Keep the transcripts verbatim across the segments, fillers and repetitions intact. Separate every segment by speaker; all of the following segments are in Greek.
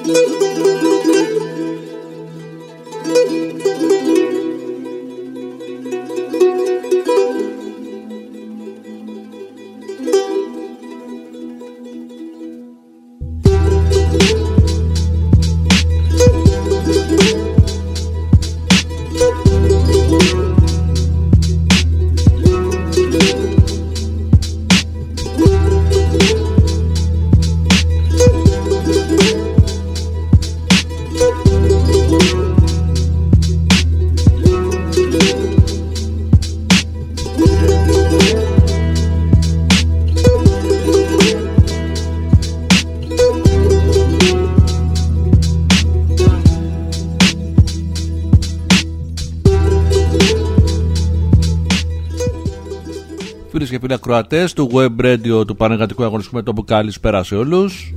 Speaker 1: Φίλες και φίλοι ακροατές του Web Radio του Πανεργατικού Αγωνιστικού Μετώπου, καλησπέρα σε όλους.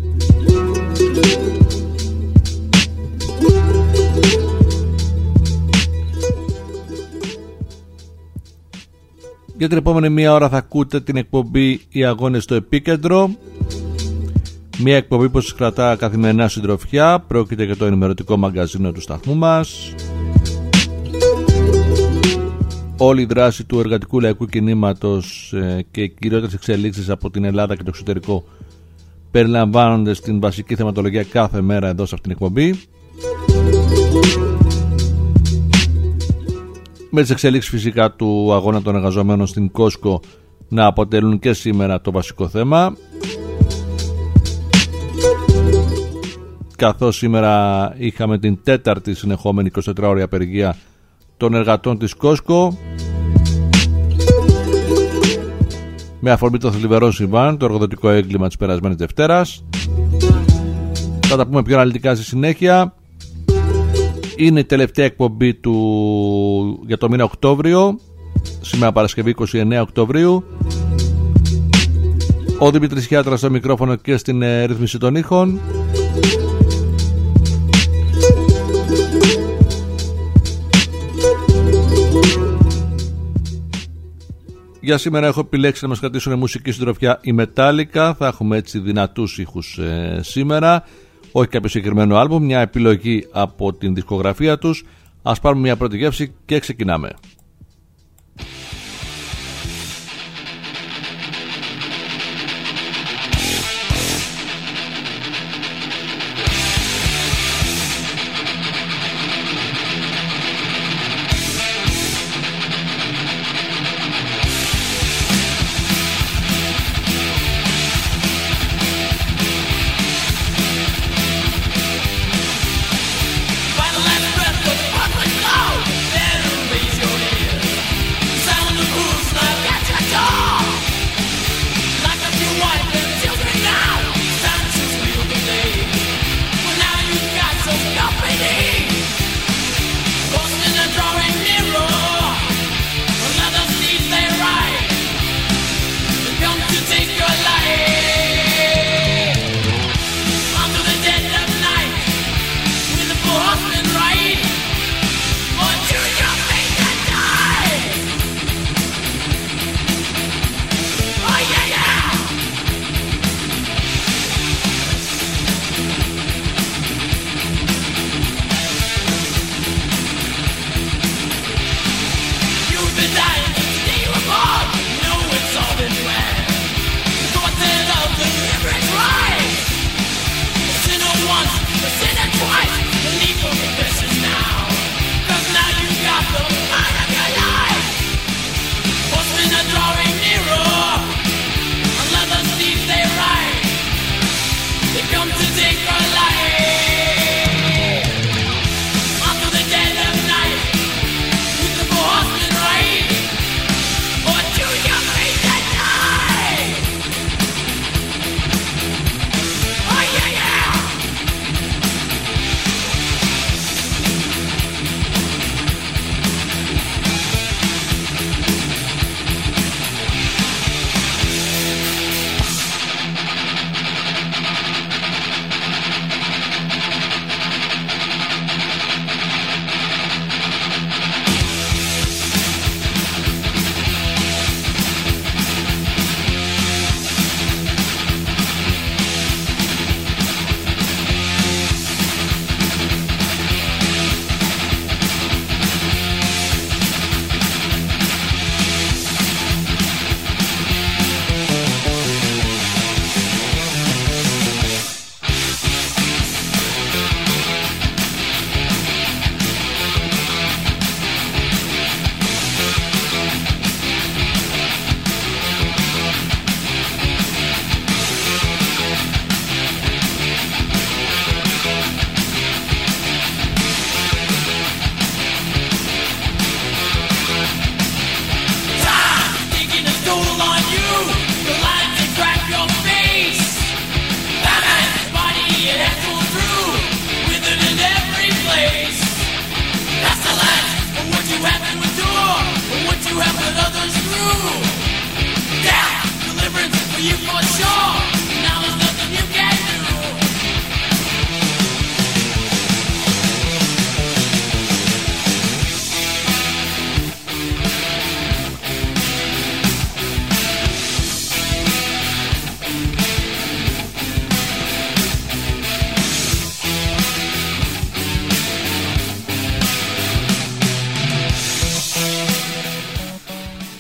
Speaker 1: Για την επόμενη μία ώρα θα ακούτε την εκπομπή «Οι Αγώνες στο Επίκεντρο». Μία εκπομπή που σας κρατά καθημερινά συντροφιά. Πρόκειται για το ενημερωτικό μαγκαζίνο του σταθμού μας. Όλη η δράση του εργατικού λαϊκού κινήματος και οι κυριότερες εξελίξεις από την Ελλάδα και το εξωτερικό περιλαμβάνονται στην βασική θεματολογία κάθε μέρα εδώ σε αυτήν την εκπομπή. Με τις εξελίξεις φυσικά του αγώνα των εργαζομένων στην Κόσκο να αποτελούν και σήμερα το βασικό θέμα, καθώς σήμερα είχαμε την τέταρτη συνεχόμενη εικοσιτετράωρη απεργία των εργατών της Κόσκο με αφορμή το θλιβερό συμβάν, το εργοδοτικό έγκλημα της περασμένης Δευτέρας. Θα τα πούμε πιο αναλυτικά στη συνέχεια. Είναι η τελευταία εκπομπή του για το μήνα Οκτώβριο, σήμερα Παρασκευή είκοσι εννέα Οκτωβρίου. Ο Δημήτρης Χιάτρας στο μικρόφωνο και στην ε, ρύθμιση των ήχων. Για σήμερα έχω επιλέξει να μας κρατήσουν μουσική συντροφιά η Metallica. Θα έχουμε έτσι δυνατούς ήχους ε, σήμερα. Όχι κάποιο συγκεκριμένο άλμπουμ, μια επιλογή από την δισκογραφία τους. Ας πάρουμε μια πρώτη γεύση και ξεκινάμε.
Speaker 2: By the last breath of the perfect glow, there is your name.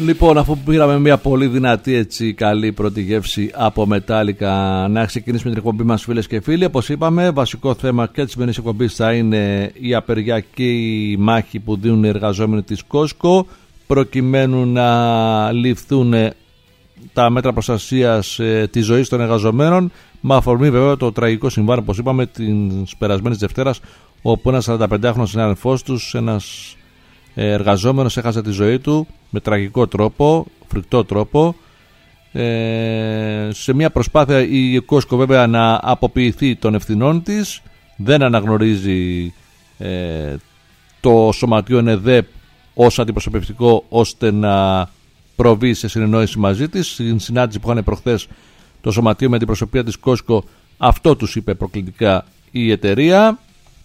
Speaker 1: Λοιπόν, αφού πήραμε μια πολύ δυνατή, έτσι καλή πρώτη γεύση από Metallica, να ξεκινήσουμε την εκπομπή μας, φίλες και φίλοι. Όπως είπαμε, βασικό θέμα και της σημερινής εκπομπής θα είναι η απεργία και η μάχη που δίνουν οι εργαζόμενοι της Costco, προκειμένου να ληφθούν τα μέτρα προστασίας ε, της ζωής των εργαζομένων, με αφορμή βέβαια το τραγικό συμβάν, όπως είπαμε, της περασμένης Δευτέρας, όπου ένας σαρανταπεντάχρονος συνάδελφός τους, ένας εργαζόμενος, έχασε τη ζωή του με τραγικό τρόπο, φρικτό τρόπο, ε, σε μια προσπάθεια η Costco βέβαια να αποποιηθεί των ευθυνών της. Δεν αναγνωρίζει ε, το σωματείο ΕΝΕΔΕΠ ως αντιπροσωπευτικό, ώστε να προβεί σε συνεννόηση μαζί της. Στην συνάντηση που είχαν προχθές το σωματείο με την προσωπία της Costco, αυτό τους είπε προκλητικά η εταιρεία.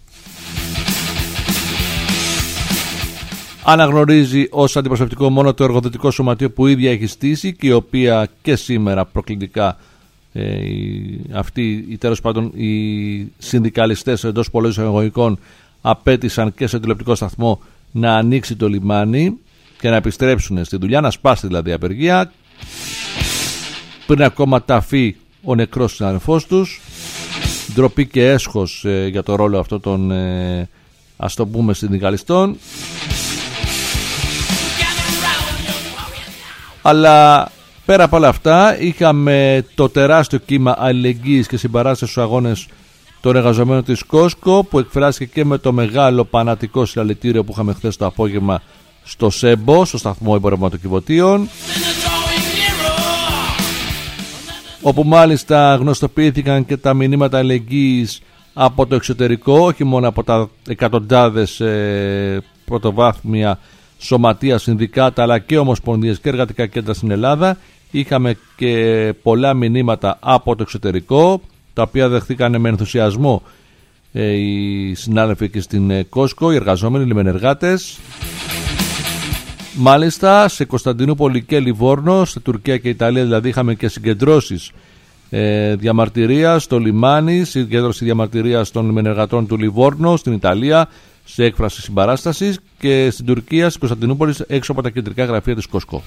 Speaker 1: Αναγνωρίζει ως αντιπροσωπευτικό μόνο το εργοδοτικό σωματείο που ίδια έχει στήσει και η οποία και σήμερα προκλητικά ε, αυτοί οι, τέλος πάντων, οι συνδικαλιστές εντός πολλών εισαγωγικών απέτησαν και σε τηλεοπτικό σταθμό να ανοίξει το λιμάνι και να επιστρέψουν στη δουλειά, να σπάσει δηλαδή η απεργία, πριν ακόμα ταφεί ο νεκρός συναδελφός τους. Ντροπή και έσχος ε, για το ρόλο αυτό των ε, ας το πούμε συνδικαλιστών. Αλλά πέρα από όλα αυτά, είχαμε το τεράστιο κύμα αλληλεγγύης και συμπαράστασης στους αγώνες των εργαζομένων της Costco, που εκφράστηκε και με το μεγάλο πανατικό συλλαλητήριο που είχαμε χθες το απόγευμα στο ΣΕΜΠΟ, στο σταθμό εμπορευματοκιβωτίων, όπου μάλιστα γνωστοποιήθηκαν και τα μηνύματα αλληλεγγύης από το εξωτερικό, όχι μόνο από τα εκατοντάδες ε, πρωτοβάθμια σωματεία, συνδικάτα, αλλά και ομοσπονδίες και εργατικά κέντρα στην Ελλάδα. Είχαμε και πολλά μηνύματα από το εξωτερικό, τα οποία δεχθήκαν με ενθουσιασμό ε, οι συνάδελφοι και στην ε, Costco, οι εργαζόμενοι, οι λιμενεργάτες. Μάλιστα σε Κωνσταντινούπολη και Λιβόρνο, στη Τουρκία και Ιταλία δηλαδή, είχαμε και συγκεντρώσεις ε, διαμαρτυρίας στο λιμάνι, συγκέντρωση διαμαρτυρίας των λιμενεργατών του Λιβόρνο, στην Ιταλία σε έκφραση συμπαράστασης, και στην Τουρκία, στην Κωνσταντινούπολη, έξω από τα κεντρικά γραφεία της Costco.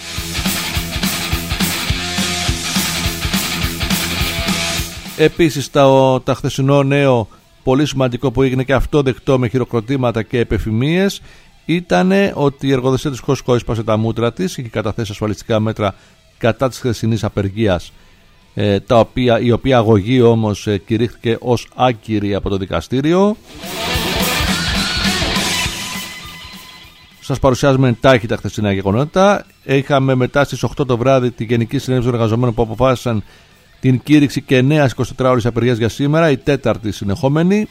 Speaker 1: Επίσης τα, τα χθεσινό νέο, πολύ σημαντικό, που έγινε και αυτό δεκτό με χειροκροτήματα και επεφημίες, ήταν ότι η εργοδοσία της Costco έσπασε τα μούτρα της, είχε καταθέσει ασφαλιστικά μέτρα κατά της χθεσινής απεργίας, ε, τα οποία, η οποία αγωγή όμως ε, κηρύχθηκε ως άκυρη από το δικαστήριο. Σας παρουσιάζουμε εντάχει τα χθεσινά γεγονότα. Είχαμε μετά στις οκτώ το βράδυ τη Γενική Συνέλευση των Εργαζομένων, που αποφάσισαν την κήρυξη και νέας εικοσιτετράωρης απεργίας για σήμερα, η τέταρτη συνεχόμενη.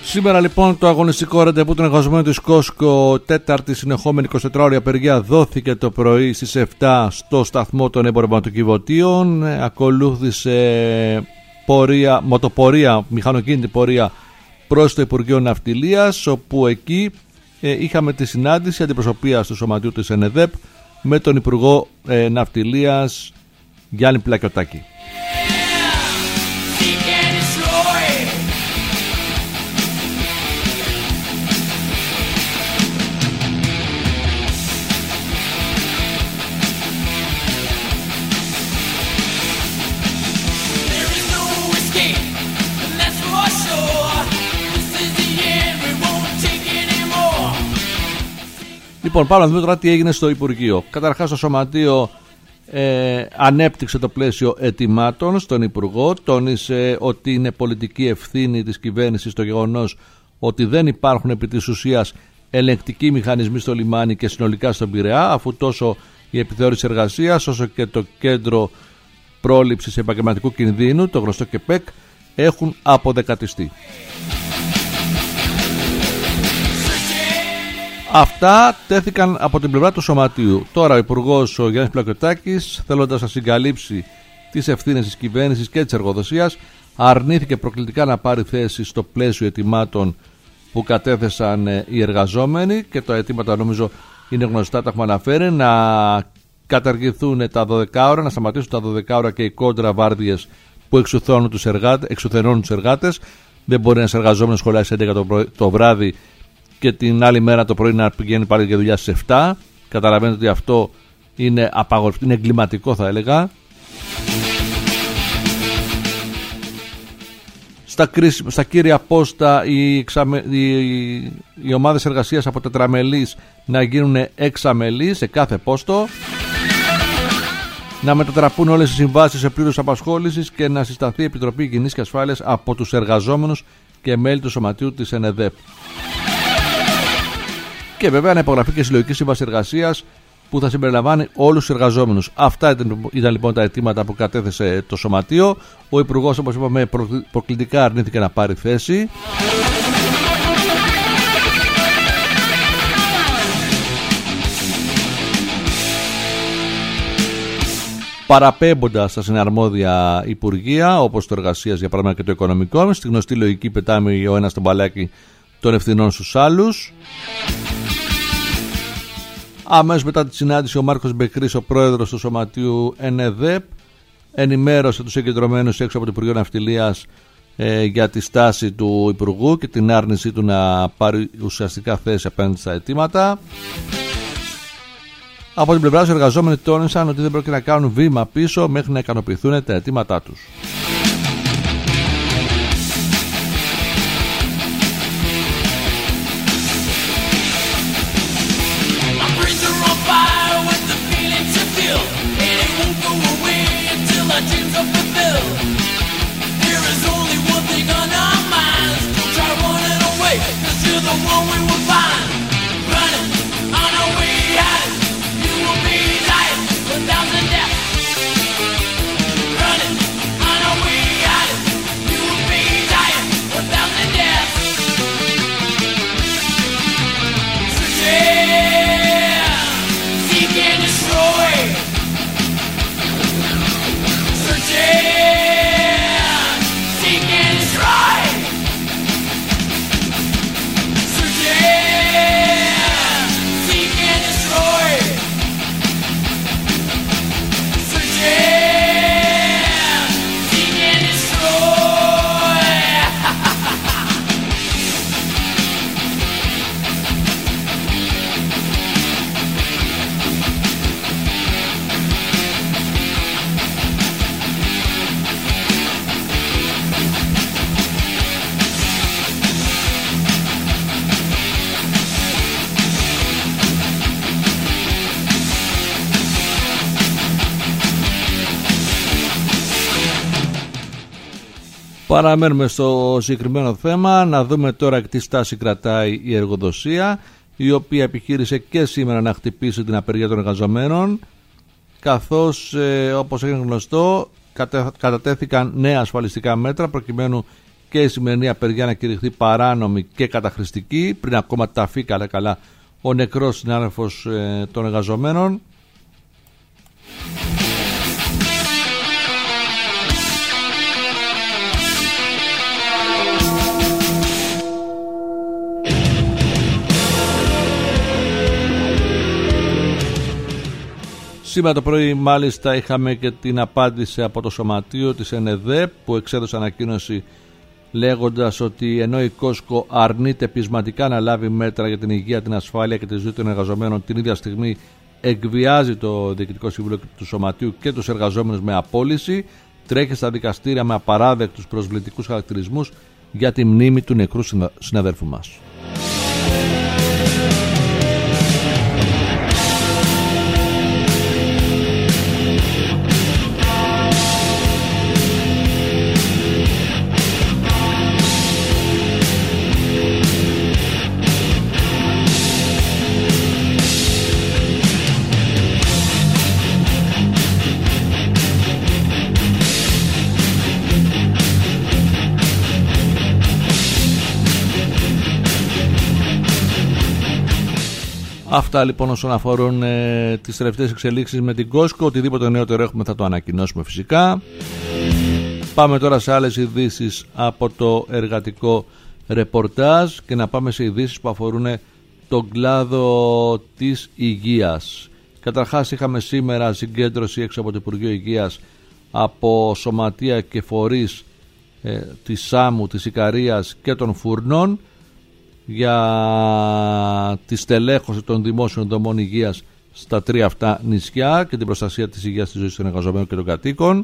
Speaker 1: Σήμερα λοιπόν το αγωνιστικό ραντεβού των εργαζομένων της Κόσκο, τέταρτη συνεχόμενη εικοσιτετράωρη απεργία, δόθηκε το πρωί στις επτά στο σταθμό των εμπορευματοκιβωτίων. Ακολούθησε πορεία, μοτοπορία, μηχανοκίνητη πορεία προς το Υπουργείο Ναυτιλίας, όπου εκεί ε, είχαμε τη συνάντηση αντιπροσωπείας του Σωματείου της ΕΝΕΔΕΠ με τον Υπουργό ε, Ναυτιλίας Γιάννη Πλακιωτάκη. Λοιπόν, πάμε να δούμε τώρα τι έγινε στο Υπουργείο. Καταρχάς, το Σωματείο ε, ανέπτυξε το πλαίσιο αιτημάτων στον Υπουργό. Τόνισε ότι είναι πολιτική ευθύνη της κυβέρνησης το γεγονός ότι δεν υπάρχουν επί της ουσίας ελεγκτικοί μηχανισμοί στο λιμάνι και συνολικά στον Πειραιά, αφού τόσο η επιθεώρηση εργασίας όσο και το κέντρο πρόληψης επαγγελματικού κινδύνου, το γνωστό ΚΕΠΕΚ, έχουν αποδεκατιστεί. Αυτά τέθηκαν από την πλευρά του Σωματείου. Τώρα ο Υπουργός ο Γιάννης Πλακιωτάκης, θέλοντας να συγκαλύψει τις ευθύνες της κυβέρνησης και της εργοδοσίας, αρνήθηκε προκλητικά να πάρει θέση στο πλαίσιο αιτημάτων που κατέθεσαν οι εργαζόμενοι, και τα αιτήματα νομίζω είναι γνωστά, τα έχουμε αναφέρει, να καταργηθούν τα δώδεκα ώρα, να σταματήσουν τα δώδεκα ώρα και οι κόντρα βάρδιες που εξουθενώνουν τους εργάτες, εξουθενώνουν τους εργάτες. Δεν μπορεί ένας εργαζόμενος να σχολιάσει έντεκα το, πρωί, το βράδυ και την άλλη μέρα το πρωί να πηγαίνει πάλι για δουλειά στις επτά. Καταλαβαίνετε ότι αυτό είναι απαγορευτικό, είναι εγκληματικό θα έλεγα. Στα, κρίση, στα κύρια πόστα οι, εξαμε, οι, οι ομάδες εργασίας από τετραμελείς να γίνουν εξαμελείς σε κάθε πόστο, να μετατραπούν όλες οι συμβάσεις σε πλήρους απασχόλησης και να συσταθεί η Επιτροπή Υγιεινής και Ασφάλειας από τους εργαζόμενους και μέλη του Σωματείου της ΕΝΕΔΕΠ. Και βέβαια να υπογραφεί και συλλογική σύμβαση εργασίας που θα συμπεριλαμβάνει όλους τους εργαζόμενους. Αυτά ήταν, ήταν λοιπόν τα αιτήματα που κατέθεσε το Σωματείο. Ο Υπουργός, όπως είπαμε, προκλητικά αρνήθηκε να πάρει θέση. Παραπέμποντας στα συναρμόδια υπουργεία, όπως το Εργασίας για παράδειγμα και το Οικονομικό, στη γνωστή λογική πετάμε ο ένας τον μπαλάκι των ευθυνών στους άλλους. Αμέσως μετά τη συνάντηση, ο Μάρκος Μπεκρής, ο πρόεδρος του Σωματείου ΕΝΕΔΕΠ, ενημέρωσε τους συγκεντρωμένους έξω από το Υπουργείο Ναυτιλίας ε, για τη στάση του Υπουργού και την άρνησή του να πάρει ουσιαστικά θέση απέναντι στα αιτήματα. Από την πλευρά τους, οι εργαζόμενοι τόνισαν ότι δεν πρόκειται να κάνουν βήμα πίσω μέχρι να ικανοποιηθούν τα αιτήματά τους. Παραμένουμε στο συγκεκριμένο θέμα, να δούμε τώρα τι στάση κρατάει η εργοδοσία, η οποία επιχείρησε και σήμερα να χτυπήσει την απεργία των εργαζομένων, καθώς ε, όπως έγινε γνωστό κατατέθηκαν νέα ασφαλιστικά μέτρα προκειμένου και η σημερινή απεργία να κηρυχθεί παράνομη και καταχρηστική, πριν ακόμα ταφεί καλά καλά ο νεκρός συνάδελφος ε, των εργαζομένων. Σήμερα το πρωί μάλιστα είχαμε και την απάντηση από το σωματείο της ΕΝΕΔΕΠ που εξέδωσε ανακοίνωση λέγοντας ότι ενώ η Κόσκο αρνείται πεισματικά να λάβει μέτρα για την υγεία, την ασφάλεια και τη ζωή των εργαζομένων, την ίδια στιγμή εκβιάζει το Διοικητικό Συμβούλιο του Σωματείου και τους εργαζόμενους με απόλυση, τρέχει στα δικαστήρια με απαράδεκτους προσβλητικούς χαρακτηρισμούς για τη μνήμη του νεκρού συναδέλφου μας. Αυτά λοιπόν όσον αφορούν ε, τις τελευταίες εξελίξεις με την Κόσκο. Οτιδήποτε νεότερο έχουμε θα το ανακοινώσουμε φυσικά. Πάμε τώρα σε άλλες ειδήσεις από το εργατικό ρεπορτάζ και να πάμε σε ειδήσεις που αφορούν τον κλάδο της υγείας. Καταρχάς είχαμε σήμερα συγκέντρωση έξω από το Υπουργείο Υγείας από σωματεία και φορείς ε, της ΣΑΜΟΥ, της Ικαρίας και των Φουρνών για τη στελέχωση των δημόσιων δομών υγείας στα τρία αυτά νησιά και την προστασία της υγείας της ζωής των εργαζομένων και των κατοίκων.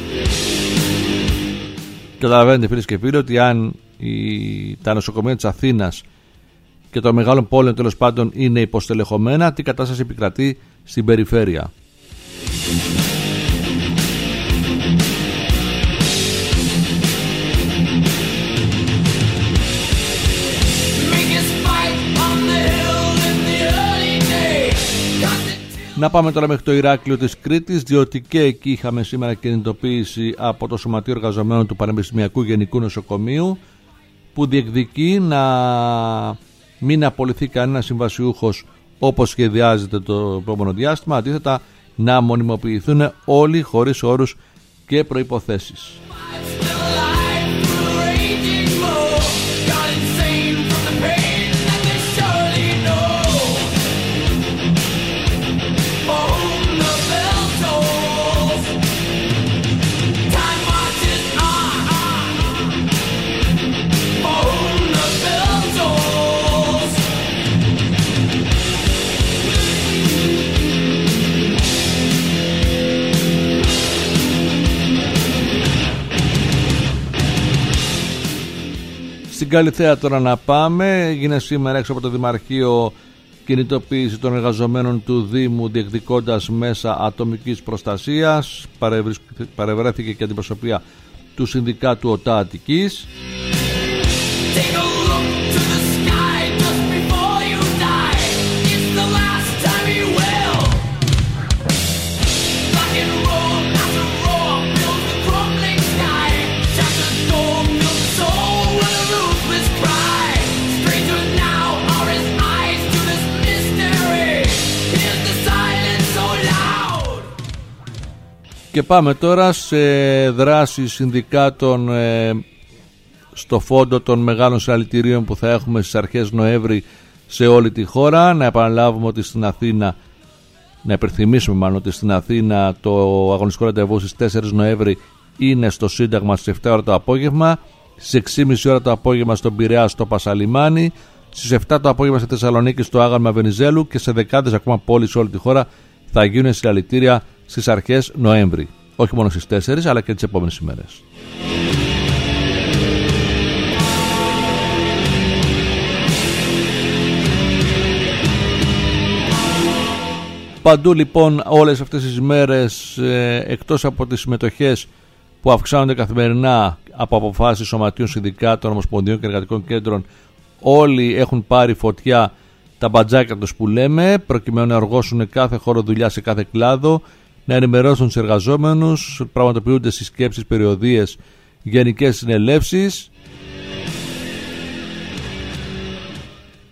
Speaker 1: Καταλαβαίνετε φίλες και φίλοι ότι αν η, τα νοσοκομεία της Αθήνας και των μεγάλων πόλεων τέλος πάντων είναι υποστελεχωμένα, τι κατάσταση επικρατεί στην περιφέρεια. Να πάμε τώρα μέχρι το Ηράκλειο της Κρήτης, διότι και εκεί είχαμε σήμερα κινητοποίηση από το Σωματείο Εργαζομένων του Πανεπιστημιακού Γενικού Νοσοκομείου που διεκδικεί να μην απολυθεί κανένα συμβασιούχος όπως σχεδιάζεται το επόμενο διάστημα, αντίθετα να μονιμοποιηθούν όλοι χωρίς όρους και προϋποθέσεις. Στην Καλιθέα τώρα να πάμε. Έγινε σήμερα έξω από το Δημαρχείο κινητοποίηση των εργαζομένων του Δήμου διεκδικώντας μέσα ατομικής προστασίας. Παρευρέθηκε και αντιπροσωπεία του Συνδικάτου ΟΤΑ Αττικής. Και πάμε τώρα σε δράσεις συνδικάτων ε, στο φόντο των μεγάλων συλλαλητηρίων που θα έχουμε στις αρχές Νοέμβρη σε όλη τη χώρα. Να επαναλάβουμε ότι στην Αθήνα, να υπενθυμίσουμε μάλλον ότι στην Αθήνα το αγωνιστικό ραντεβού στις τέσσερις Νοέμβρη είναι στο Σύνταγμα στις επτά ώρα το απόγευμα, στις έξι και μισή ώρα το απόγευμα στον Πειραιά στο Πασαλιμάνι, στις επτά το απόγευμα στη Θεσσαλονίκη στο Άγαλμα Βενιζέλου και σε δεκάδες ακόμα πόλεις σε όλη τη χώρα θα γίνουν συλλαλητήρια στις αρχές Νοέμβρη. Όχι μόνο στις τέσσερις αλλά και τις επόμενες ημέρες. Παντού λοιπόν όλες αυτές τις μέρες ε, εκτός από τις συμμετοχές που αυξάνονται καθημερινά από αποφάσεις σωματείων, συνδικάτων, ομοσπονδιών και εργατικών κέντρων, όλοι έχουν πάρει φωτιά τα μπατζάκια τους που λέμε, προκειμένου να οργώσουν κάθε χώρο δουλειά σε κάθε κλάδο, να ενημερώσουν τους εργαζόμενους, πραγματοποιούνται συσκέψεις, περιοδίες, γενικές συνελεύσεις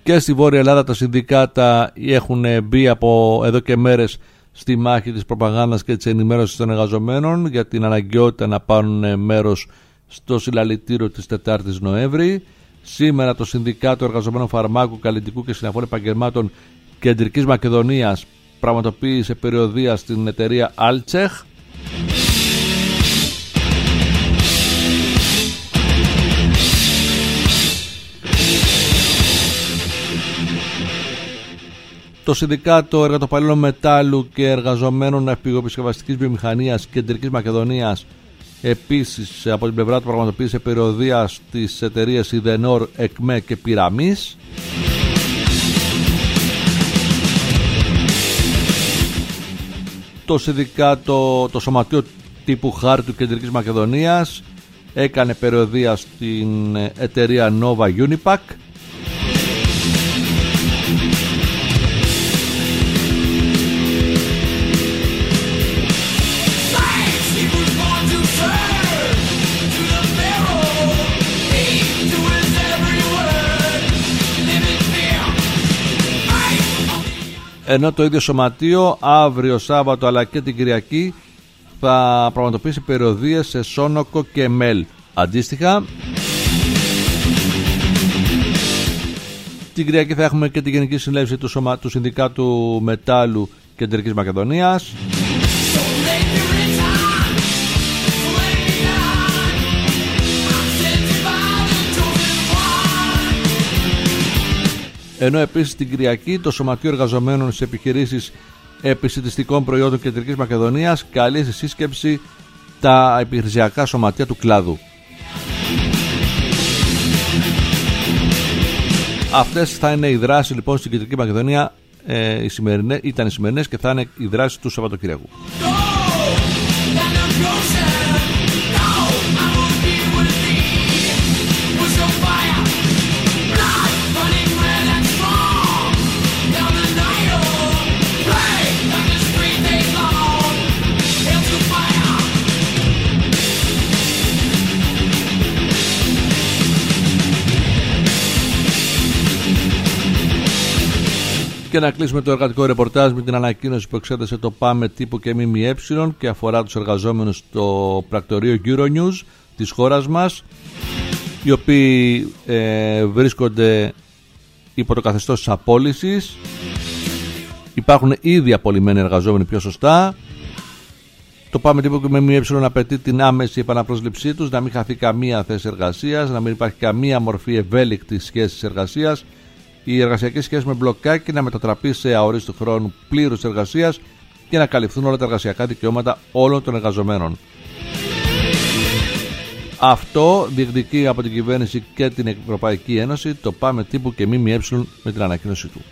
Speaker 1: Και στη Βόρεια Ελλάδα τα συνδικάτα έχουν μπει από εδώ και μέρες στη μάχη της προπαγάνδας και της ενημέρωσης των εργαζομένων για την αναγκαιότητα να πάρουν μέρος στο συλλαλητήριο της τετάρτης Νοέμβρη. Σήμερα το Συνδικάτο Εργαζομένων Φαρμάκου, Καλλιτικού και Συναφών Επαγγελμάτων Κεντρικής Μακεδονίας πραγματοποίησε περιοδεία στην εταιρεία Altsech. Το Συνδικάτο Εργατοπαλλήλων Μετάλλου και Εργαζομένων Ναυπηγοεπισκευαστικής Βιομηχανίας Κεντρικής Μακεδονίας επίσης από την πλευρά του πραγματοποίησε περιοδεία στις εταιρείες Ιδενόρ, ΕΚΜΕ και Πυραμής. Το Συνδικάτο, το Σωματείο Τύπου Χάρτου Κεντρικής Μακεδονίας έκανε περιοδεία στην εταιρεία Nova Unipack. Ενώ το ίδιο σωματείο αύριο Σάββατο αλλά και την Κυριακή θα πραγματοποιήσει περιοδίες σε Σόνοκο και Μέλ. Αντίστοιχα, την Κυριακή θα έχουμε και τη Γενική Συνέλευση του, σωμα... του Συνδικάτου Μετάλλου Κεντρικής Μακεδονίας. Ενώ επίσης την Κυριακή το Σωματείο Εργαζομένων στις Επιχειρήσεις Επισιτιστικών Προϊόντων Κεντρικής Μακεδονίας καλεί στη σύσκεψη τα επιχειρησιακά σωματεία του κλάδου. Αυτές θα είναι οι δράσεις λοιπόν στην Κεντρική Μακεδονία, ε, οι σημερινές, ήταν οι σημερινές και θα είναι οι δράσεις του Σαββατοκύριακου. Και να κλείσουμε το εργατικό ρεπορτάζ με την ανακοίνωση που εξέδεσε το ΠΑΜΕ τύπου και ΜΜΕ και αφορά τους εργαζόμενους στο πρακτορείο Euronews της χώρας μας, οι οποίοι ε, βρίσκονται υπό το καθεστώς της απόλυσης. Υπάρχουν ήδη απολυμμένοι εργαζόμενοι, πιο σωστά. Το ΠΑΜΕ τύπου και ΜΜΕ απαιτεί την άμεση επαναπρόσληψή τους, να μην χαθεί καμία θέση εργασίας, να μην υπάρχει καμία μορφή ευέλικτης σχέσης εργασίας, η εργασιακή σχέση με μπλοκάκι να μετατραπεί σε αορίστου χρόνου πλήρους εργασίας και να καλυφθούν όλα τα εργασιακά δικαιώματα όλων των εργαζομένων. Αυτό διεκδικεί από την κυβέρνηση και την Ευρωπαϊκή Ένωση το ΠΑΜΕ τύπου και ΜΜΕ με την ανακοίνωση του.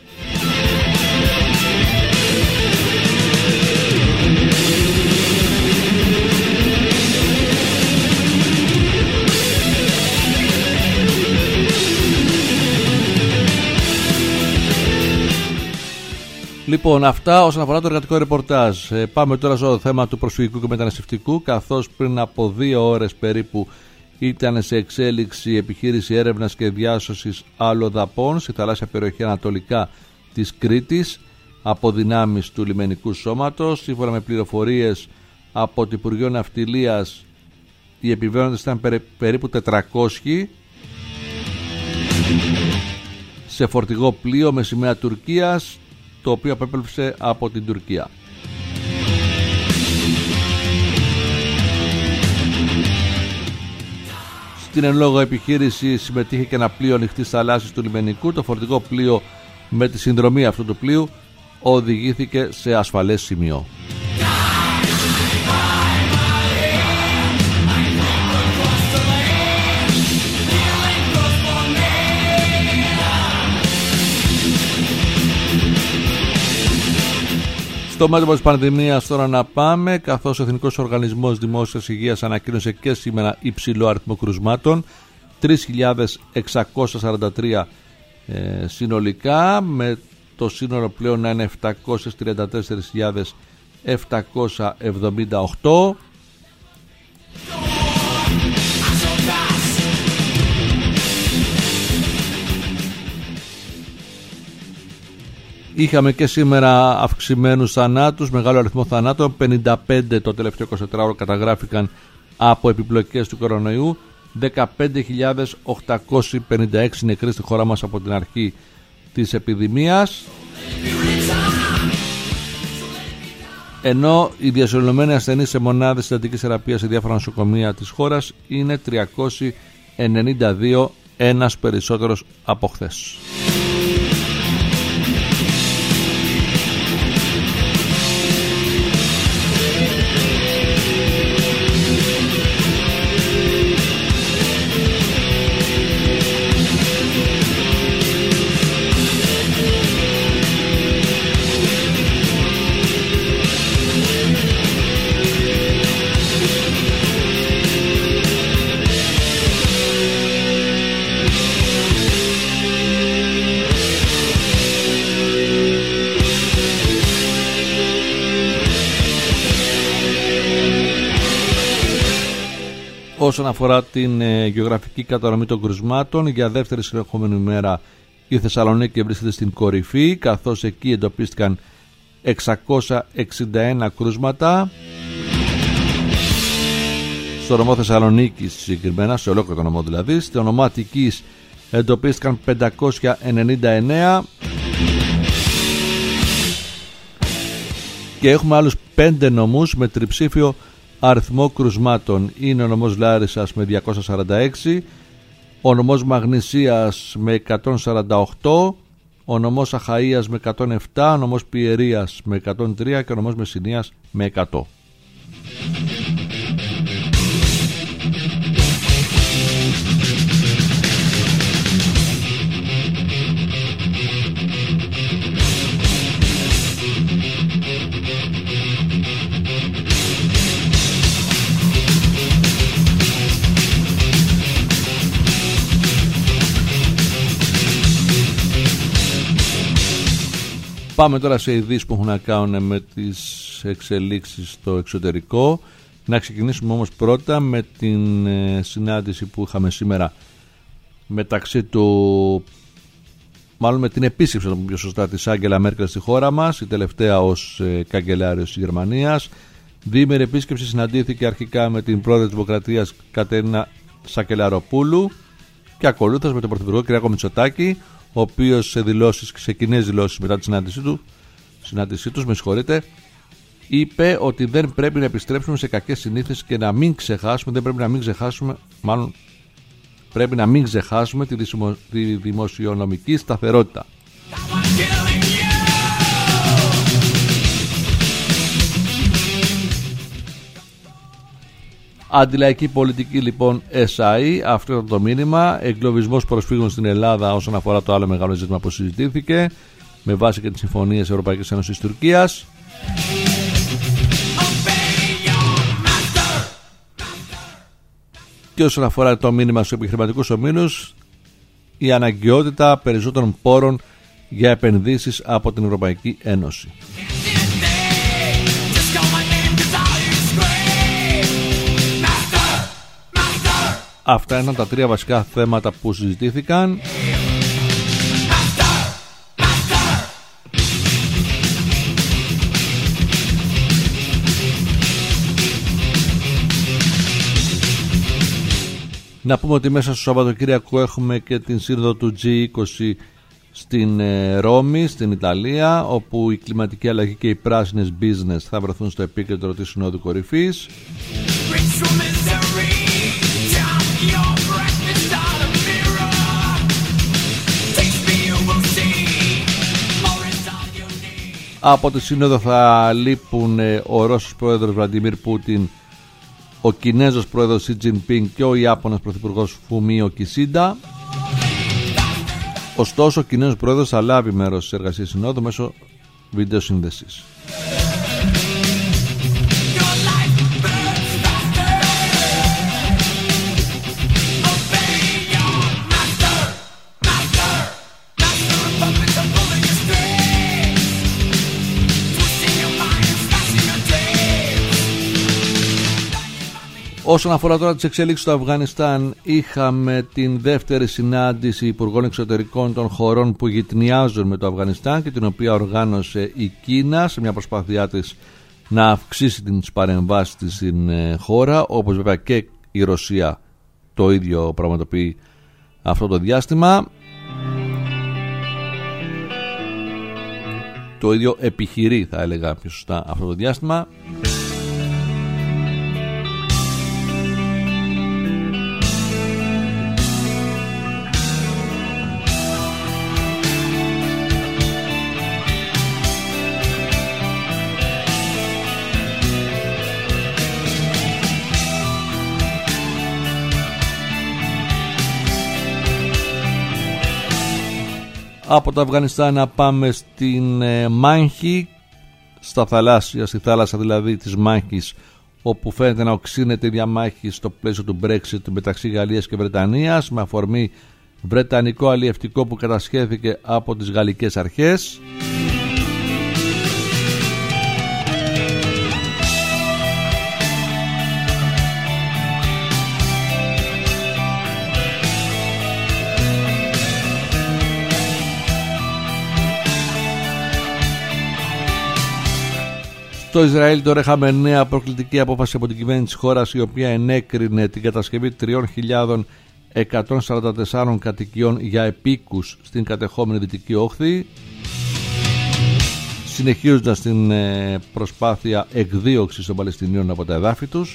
Speaker 1: Λοιπόν, αυτά όσον αφορά το εργατικό ρεπορτάζ. Ε, πάμε τώρα στο θέμα του προσφυγικού και μεταναστευτικού, καθώς πριν από δύο ώρες περίπου ήταν σε εξέλιξη επιχείρηση έρευνας και διάσωσης αλλοδαπών στη θαλάσσια περιοχή ανατολικά της Κρήτης από δυνάμεις του λιμενικού σώματος. Σύμφωνα με πληροφορίες από το Υπουργείο Ναυτιλίας, οι επιβαίνοντες ήταν περί, περίπου τετρακόσιοι σε φορτηγό πλοίο με σημαία Τουρκίας, το οποίο απέπλευσε από την Τουρκία. Στην εν λόγω επιχείρηση συμμετείχε και ένα πλοίο ανοιχτής θαλάσσης του λιμενικού. Το φορτηγό πλοίο με τη συνδρομή αυτού του πλοίου οδηγήθηκε σε ασφαλές σημείο. Στο μέτωπο της πανδημίας τώρα να πάμε, καθώς ο Εθνικός Οργανισμός Δημόσιας Υγείας ανακοίνωσε και σήμερα υψηλό αριθμό κρουσμάτων, τρεις χιλιάδες εξακόσια σαράντα τρία ε, συνολικά, με το σύνολο πλέον να είναι επτακόσιες τριάντα τέσσερις χιλιάδες επτακόσια εβδομήντα οκτώ. Είχαμε και σήμερα αυξημένους θανάτους, μεγάλο αριθμό θανάτων, πενήντα πέντε το τελευταίο εικοσιτετράωρο καταγράφηκαν από επιπλοκές του κορονοϊού, δεκαπέντε χιλιάδες οκτακόσιοι πενήντα έξι νεκροί στη χώρα μας από την αρχή της επιδημίας, ενώ οι διασωληνωμένοι ασθενείς σε μονάδες συντατικής θεραπείας σε διάφορα νοσοκομεία της χώρας είναι τριακόσιοι ενενήντα δύο, ένας περισσότερος από χθες. Όσον αφορά την ε, γεωγραφική κατανομή των κρουσμάτων, για δεύτερη συνεχόμενη ημέρα η Θεσσαλονίκη βρίσκεται στην κορυφή, καθώς εκεί εντοπίστηκαν εξακόσια εξήντα ένα κρούσματα. Στο νομό Θεσσαλονίκης συγκεκριμένα, σε ολόκληρο το νομό δηλαδή, στο νομό Αττικής εντοπίστηκαν πεντακόσια ενενήντα εννέα και έχουμε άλλους πέντε νομούς με τριψήφιο αριθμό κρουσμάτων. Είναι ο νομός Λάρισσας με διακόσια σαράντα έξι, ο νομός Μαγνησίας με εκατόν σαράντα οκτώ, ο νομός Αχαΐας με εκατόν επτά, ο νομός Πιερίας με εκατόν τρία και ο νομός Μεσσηνίας με εκατό. Πάμε τώρα σε ειδήσεις που έχουν να κάνουν με τις εξελίξεις στο εξωτερικό. Να ξεκινήσουμε όμως πρώτα με την ε, συνάντηση που είχαμε σήμερα μεταξύ του, μάλλον με την επίσκεψη να πούμε πιο σωστά, της Άγγελα Μέρκελ στη χώρα μας, η τελευταία ως ε, καγκελάριος της Γερμανίας. Διήμερη επίσκεψη, συναντήθηκε αρχικά με την πρόεδρο της Δημοκρατίας Κατερίνα Σακελαροπούλου και ακολούθως με τον Πρωθυπουργό Κυριάκο Μητσοτάκη, ο οποίος σε δηλώσεις, σε κοινές δηλώσεις μετά τη συνάντησή του, συνάντησή τους, με συγχωρείτε, είπε ότι δεν πρέπει να επιστρέψουμε σε κακές συνήθειες και να μην ξεχάσουμε, δεν πρέπει να μην ξεχάσουμε, μάλλον πρέπει να μην ξεχάσουμε τη, δημο, τη δημοσιονομική σταθερότητα. Αντιλαϊκή πολιτική λοιπόν ες άι, αυτό ήταν το μήνυμα. Εγκλωβισμός προσφύγων στην Ελλάδα όσον αφορά το άλλο μεγάλο ζήτημα που συζητήθηκε με βάση και τις συμφωνίες Ευρωπαϊκής Ένωσης Τουρκίας. Και όσον αφορά το μήνυμα στους επιχειρηματικούς ομίλους, η αναγκαιότητα περισσότερων πόρων για επενδύσεις από την Ευρωπαϊκή Ένωση. Αυτά ήταν τα τρία βασικά θέματα που συζητήθηκαν. Να πούμε ότι μέσα στο Σαββατοκύριακο έχουμε και την σύνοδο του τζι είκοσι στην ε, Ρώμη, στην Ιταλία, όπου η κλιματική αλλαγή και οι πράσινες business θα βρεθούν στο επίκεντρο της Συνόδου Κορυφής. Από τη Σύνοδο θα λείπουν ο Ρώσος πρόεδρος Βλαντιμίρ Πούτιν, ο Κινέζος πρόεδρος Σι Τζινπίνγκ και ο Ιάπωνας πρωθυπουργός Φουμίο Κισίντα. Ωστόσο, ο Κινέζος πρόεδρος θα λάβει μέρος στις εργασίες Συνόδου μέσω βίντεο σύνδεσης. Όσον αφορά τώρα τις εξελίξεις στο Αφγανιστάν, είχαμε την δεύτερη συνάντηση υπουργών εξωτερικών των χωρών που γειτνιάζουν με το Αφγανιστάν και την οποία οργάνωσε η Κίνα σε μια προσπάθειά της να αυξήσει τις παρεμβάσεις της στην χώρα, όπως βέβαια και η Ρωσία το ίδιο πραγματοποιεί αυτό το διάστημα. Το ίδιο επιχειρεί, θα έλεγα πιο σωστά, αυτό το διάστημα. Από το Αφγανιστάν να πάμε στην ε, Μάνχη, στα θαλάσσια, στη θάλασσα δηλαδή της Μάνχης, όπου φαίνεται να οξύνεται η διαμάχη στο πλαίσιο του Brexit μεταξύ Γαλλίας και Βρετανίας, με αφορμή βρετανικό αλλιευτικό που κατασχέθηκε από τις γαλλικές αρχές. Στο Ισραήλ τώρα είχαμε νέα προκλητική απόφαση από την κυβέρνηση της χώρας, η οποία ενέκρινε την κατασκευή τρεις χιλιάδες εκατόν σαράντα τέσσερα κατοικιών για επίκους στην κατεχόμενη Δυτική Όχθη, συνεχίζοντας την προσπάθεια εκδίωξης των Παλαιστινίων από τα εδάφη τους.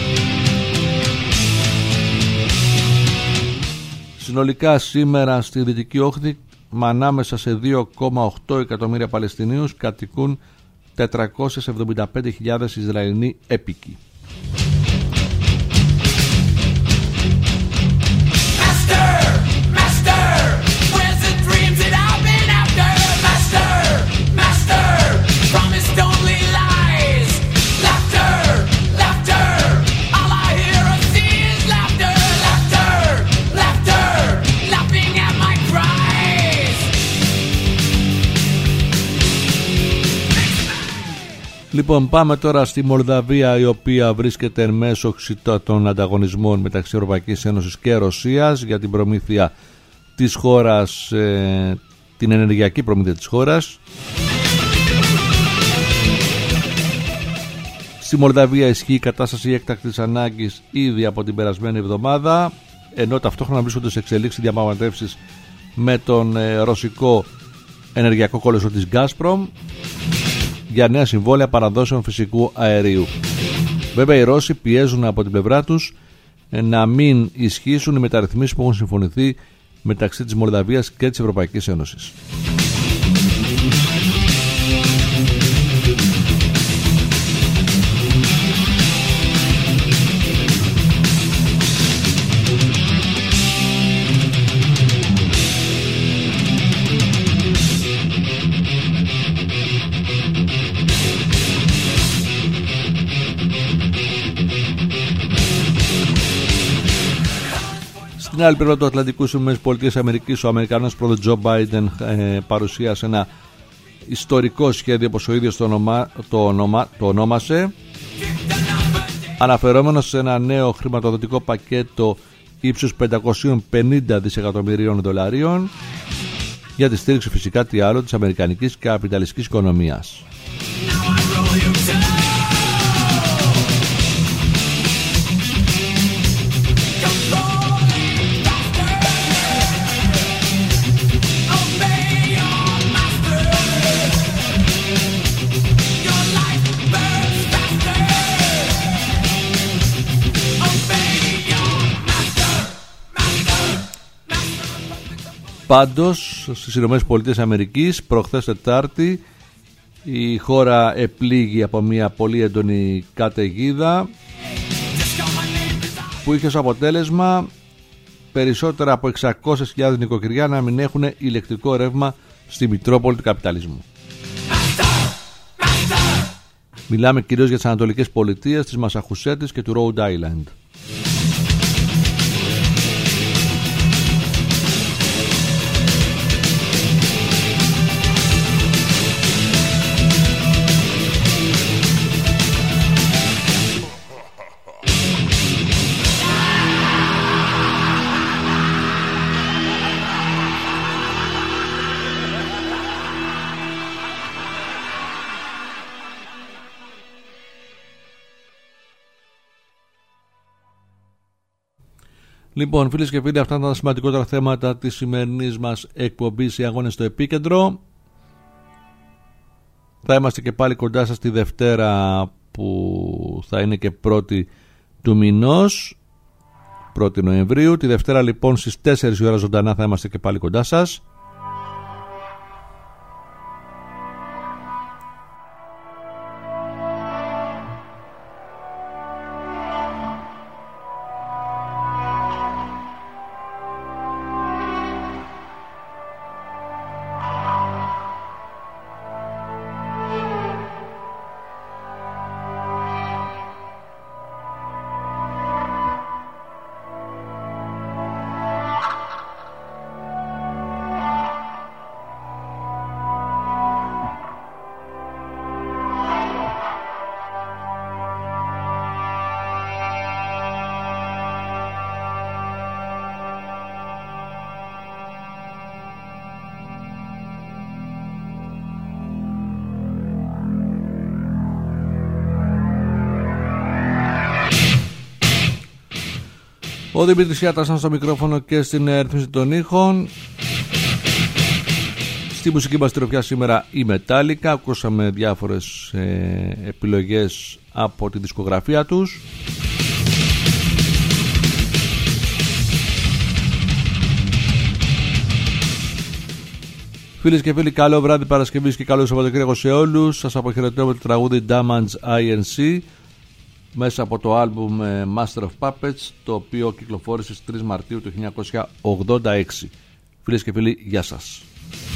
Speaker 1: Συνολικά σήμερα στη Δυτική Όχθη, ανάμεσα σε δύο κόμμα οκτώ εκατομμύρια Παλαιστινίους, κατοικούν τετρακόσιες εβδομήντα πέντε χιλιάδες Ισραηλινοί έπικοι. Λοιπόν, πάμε τώρα στη Μολδαβία, η οποία βρίσκεται εν μέσω των ανταγωνισμών μεταξύ Ευρωπαϊκής Ένωσης και Ρωσίας για την προμήθεια της χώρας, ε, την ενεργειακή προμήθεια της χώρας. Στη Μολδαβία ισχύει η κατάσταση έκτακτης ανάγκης ήδη από την περασμένη εβδομάδα, ενώ ταυτόχρονα βρίσκονται σε εξελίξη διαπραγματεύσεις με τον ε, ρωσικό ενεργειακό κόλεσο της Gazprom για νέα συμβόλαια παραδόσεων φυσικού αερίου. Βέβαια, οι Ρώσοι πιέζουν από την πλευρά τους να μην ισχύσουν οι μεταρρυθμίσεις που έχουν συμφωνηθεί μεταξύ της Μολδαβίας και της Ευρωπαϊκής Ένωσης. Στην άλλη πλευρά του Ατλαντικού, στις ΗΠΑ, ο Αμερικανός πρόεδρος Τζο Μπάιντεν ε, παρουσίασε ένα ιστορικό σχέδιο, όπως ο ίδιος το, ονομα, το, ονομα, το ονόμασε, αναφερόμενος σε ένα νέο χρηματοδοτικό πακέτο ύψους πεντακόσια πενήντα δισεκατομμυρίων δολαρίων για τη στήριξη, φυσικά τι άλλο, της αμερικανικής καπιταλιστικής οικονομίας. Πάντως, στις ΗΠΑ, προχθές Τετάρτη, η χώρα επλήγει από μια πολύ έντονη καταιγίδα που είχε ως αποτέλεσμα περισσότερα από εξακόσιες χιλιάδες νοικοκυριά να μην έχουν ηλεκτρικό ρεύμα στη Μητρόπολη του καπιταλισμού. Μιλάμε κυρίως για τις ανατολικές πολιτείες της Μασαχουσέτης και του Rhode Island. Λοιπόν, φίλες και φίλοι, αυτά ήταν τα σημαντικότερα θέματα της σημερινής μας εκπομπής, οι αγώνες στο επίκεντρο. Θα είμαστε και πάλι κοντά σας τη Δευτέρα, που θα είναι και πρώτη του μηνός, πρώτη Νοεμβρίου. Τη Δευτέρα λοιπόν στις τέσσερις η ώρα ζωντανά θα είμαστε και πάλι κοντά σας. Ο Δημήτρης Γιάτας ήταν στο μικρόφωνο και στην ρύθμιση των ήχων. Στη μουσική μας τροφιά σήμερα η Metallica. Ακούσαμε διάφορες ε, επιλογές από τη δισκογραφία τους. Φίλες και φίλοι, καλό βράδυ Παρασκευής και καλό Σαββατοκύριακο σε όλους. Σας αποχαιρετώ με το τραγούδι Damage άι εν σι μέσα από το άλμπουμ Master of Puppets, το οποίο κυκλοφόρησε στις τρεις Μαρτίου του χίλια εννιακόσια ογδόντα έξι. Φίλες και φίλοι, γεια σας.